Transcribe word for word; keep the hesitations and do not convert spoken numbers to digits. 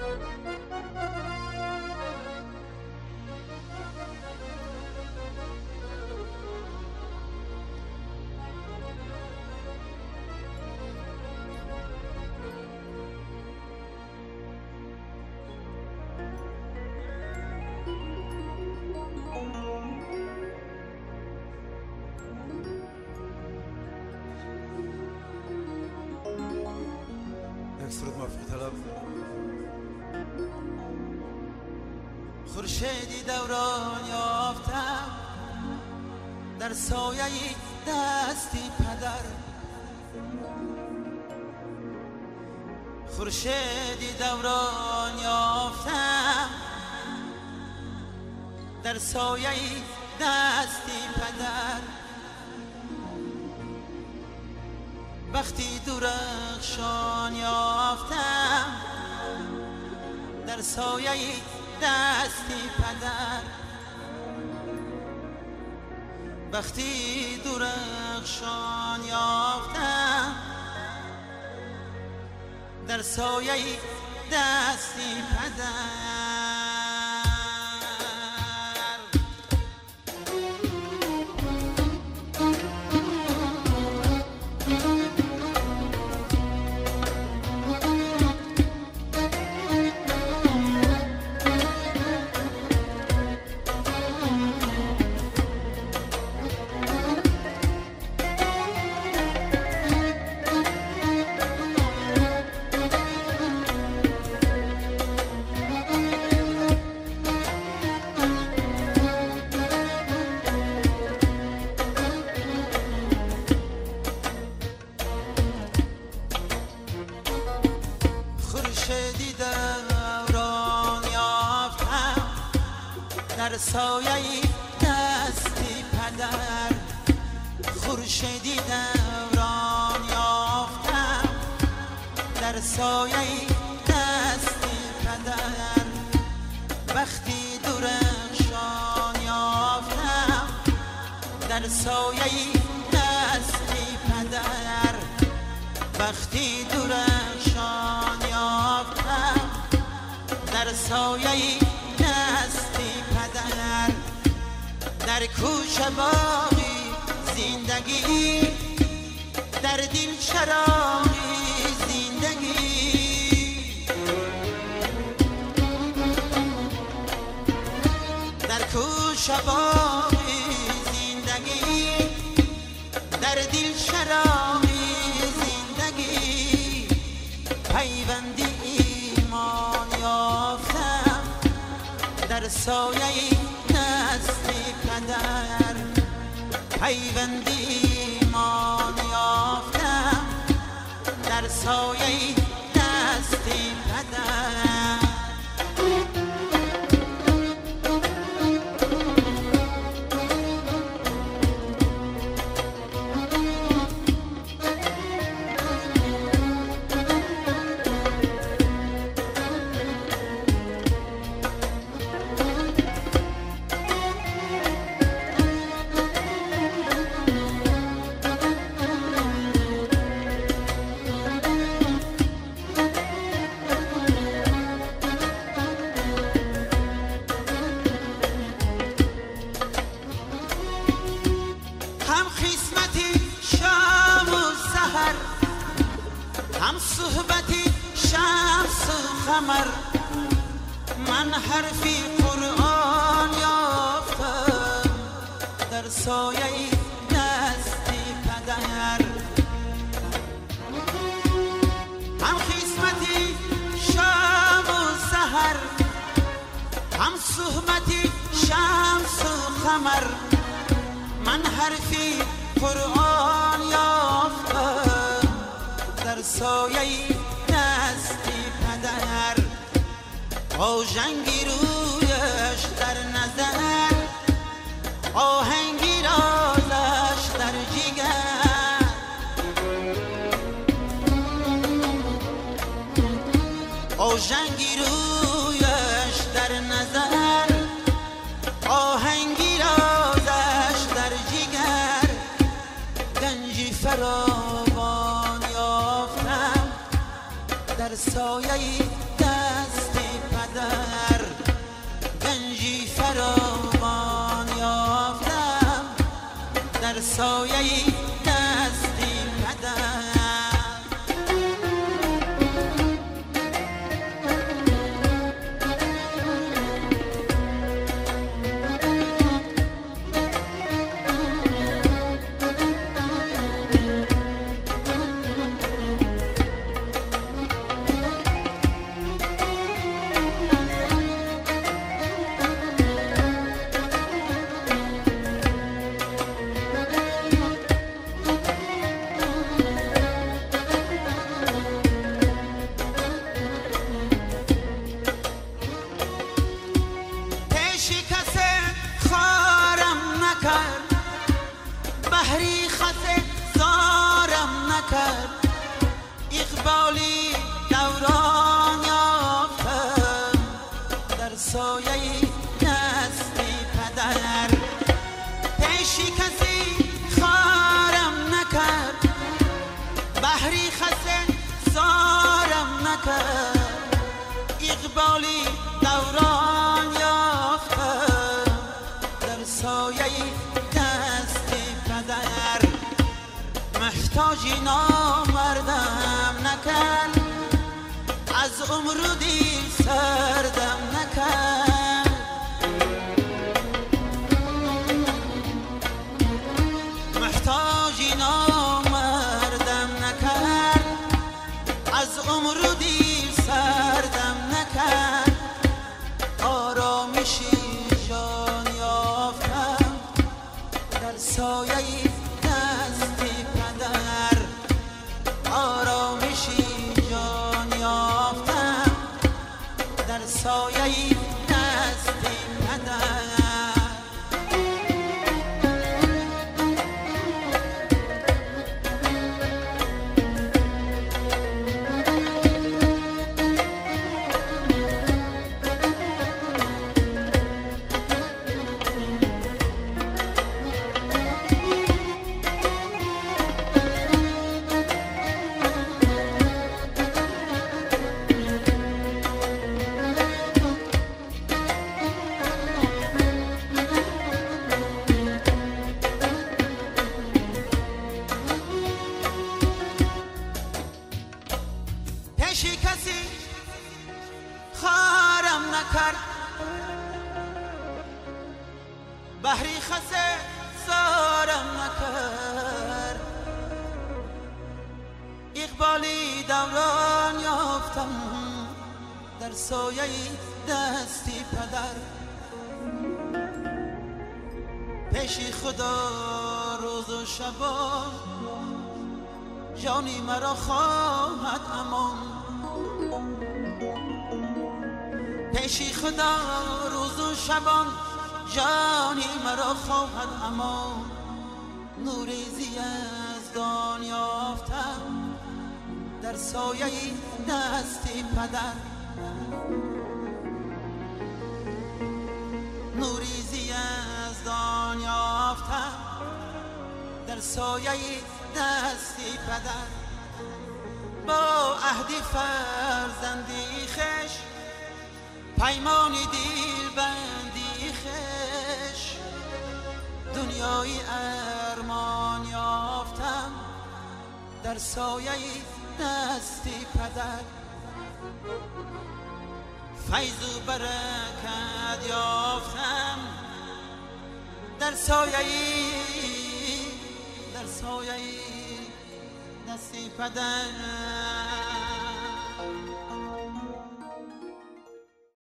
سرود موفق طلب. خورشیدی دوران یافتم در سایه دستی پدر، خورشیدی دوران یافتم در سایه دستی پدر، وقتی درخشان یافتم در سایه دستی پدر، وقتی درخشان یافتم در سایه دستی پدر. خورشیدی دوران یافتم در سایه دستی پدر، خورشیدی دوران یافتم در سایه دستی پدر، وقتی درخشان یافتم در سایه دستی پدر، وقتی درخشان یافتم در سایه دستی پدر، در کوچه باغی زندگی، در دل چراغی زندگی، در کوچه باغی زندگی، در دل چراغی زندگی، پیوندی ایمان یافتم در سایه دستی پدر، پیوندی ایمان یافتم در سایه دستی پدر. هم خصمتی شام و سحر، هم صحبتی شمس و قمر، من حرفی قرآن یافتم در سایه دستی پدر، هم خصمتی شام و سحر، هم صحبتی شمس و قمر، من حرفی قرآن یافتم در سایه دستی پدر، آژنگی رویش در نظر، آهنگی رازش در جگر، آژنگی رویش در نظر، آهنگی رازش در جگر، گنجی فراوان یافتم در سایه دستی پدر گنجی فراوان یافتم در سایه دستی پدر. بحری خسه زارم نکرد اقبالی دوران یافتم در سایه دستی پدر. پیشی کسی خارم نکرد بحری خسه زارم نکرد اقبالی دوران یافتم در سایه پدر. محتاجی نامردم نکرد از عمر دیر سردم نکرد. محتاجی نامردم نکرد از عمر دیر سردم نکرد. آرامشی جان یافتم در سایه دستی پدر. آرامشی جان یافتم در سایه دستی پدر. پیشی کسی خارم نکرد بحری خسه زارم نکرد اقبالی دوران یافتم در سایه دستی پدر. پیشی خدا روز و شبان جانی مرا خواهد امان. پیشی خدا روز و شبان جانی مرا خواهد امان. نوری یزدان یافتم در سایه دستی پدر. نوری یزدان یافتم در سایه دستی پدر. با عهدی فرزندی خش پیمانی دیل بندی خش دنیای ارمان یافتم در سایه دستی پدر. فیض و برکت یافتم در سایه در سایه دستی پدر.